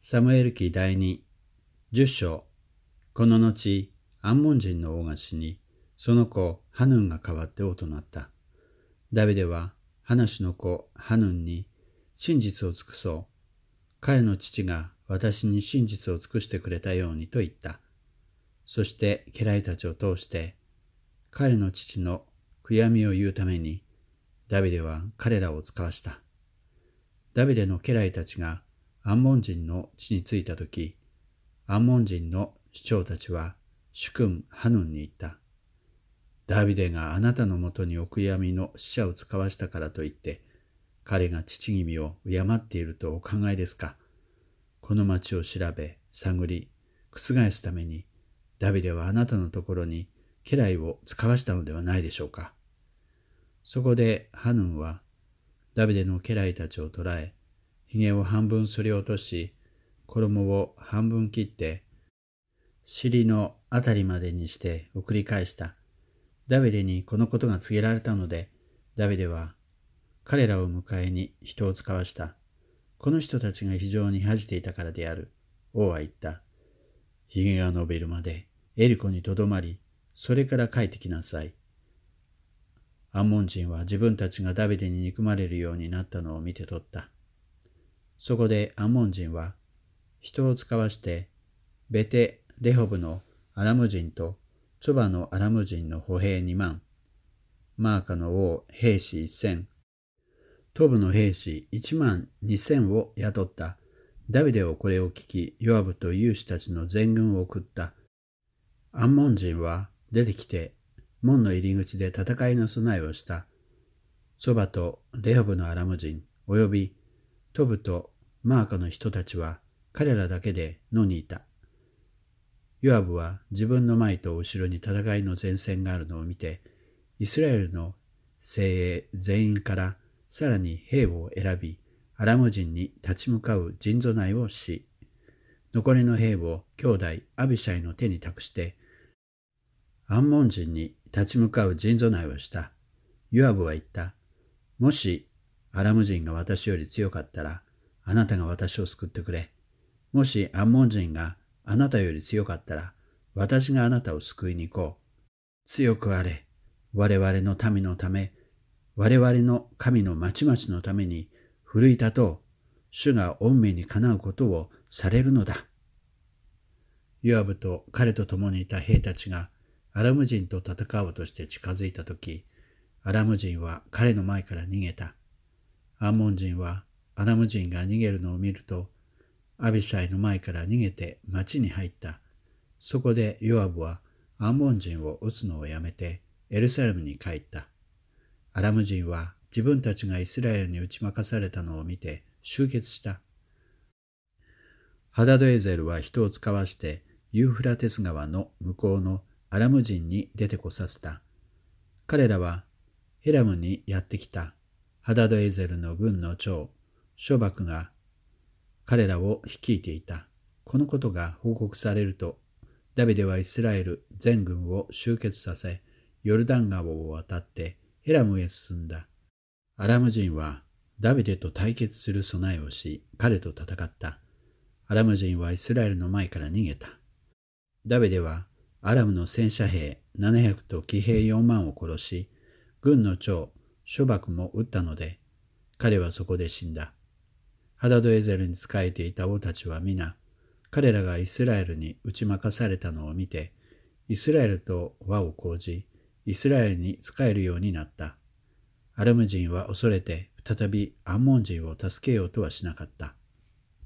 サムエル記第2、10章。この後、アンモン人の王が死に、その子ハヌンが代わって王となった。ダビデはハナシュの子ハヌンに真実を尽くそう。彼の父が私に真実を尽くしてくれたようにと言った。そして家来たちを通して彼の父の悔やみを言うためにダビデは彼らを使わした。ダビデの家来たちがアンモン人の地に着いたとき、アンモン人の首長たちは主君ハヌンに言った。ダビデがあなたのもとにお悔やみの使者を使わしたからといって、彼が父君を敬っているとお考えですか。この町を調べ、探り、覆すために、ダビデはあなたのところに家来を使わしたのではないでしょうか。そこでハヌンは、ダビデの家来たちを捕らえ、髭を半分剃り落とし、衣を半分切って、尻のあたりまでにして送り返した。ダビデにこのことが告げられたので、ダビデは彼らを迎えに人を使わした。この人たちが非常に恥じていたからである。王は言った。髭が伸びるまでエリコにとどまり、それから帰ってきなさい。アンモン人は自分たちがダビデに憎まれるようになったのを見て取った。そこでアンモン人は人を使わしてベテレホブのアラム人とツォバのアラム人の歩兵2万、マーカの王兵士1000、トブの兵士1万2000を雇った。ダビデはこれを聞き、ヨアブと勇士たちの全軍を送った。アンモン人は出てきて門の入り口で戦いの備えをした。ツォバとレホブのアラム人およびトブとマーカの人たちは彼らだけで野にいた。ヨアブは自分の前と後ろに戦いの前線があるのを見て、イスラエルの精鋭全員からさらに兵を選び、アラム人に立ち向かう陣備えをし、残りの兵を兄弟アビシャイの手に託して、アンモン人に立ち向かう陣備えをした。ヨアブは言った。もしアラム人が私より強かったら、あなたが私を救ってくれ。もしアンモン人があなたより強かったら、私があなたを救いに行こう。強くあれ。我々の民のため、我々の神の町々のために奮い立とう。主が御命にかなうことをされるのだ。ヨアブと彼と共にいた兵たちがアラム人と戦おうとして近づいたとき、アラム人は彼の前から逃げた。アンモン人はアラム人が逃げるのを見ると、アビシャイの前から逃げて町に入った。そこでヨアブはアンモン人を撃つのをやめてエルサレムに帰った。アラム人は自分たちがイスラエルに打ち負かされたのを見て集結した。ハダドエゼルは人を使わしてユーフラテス川の向こうのアラム人に出てこさせた。彼らはヘラムにやってきた。ハダドエゼルの軍の長、ショバクが彼らを率いていた。このことが報告されると、ダビデはイスラエル全軍を集結させ、ヨルダン川を渡ってヘラムへ進んだ。アラム人はダビデと対決する備えをし、彼と戦った。アラム人はイスラエルの前から逃げた。ダビデはアラムの戦車兵700と騎兵4万を殺し、軍の長、ショバクも撃ったので、彼はそこで死んだ。ハダドエゼルに仕えていた王たちは皆、彼らがイスラエルに打ち負かされたのを見て、イスラエルと和を講じ、イスラエルに仕えるようになった。アラム人は恐れて再びアンモン人を助けようとはしなかった。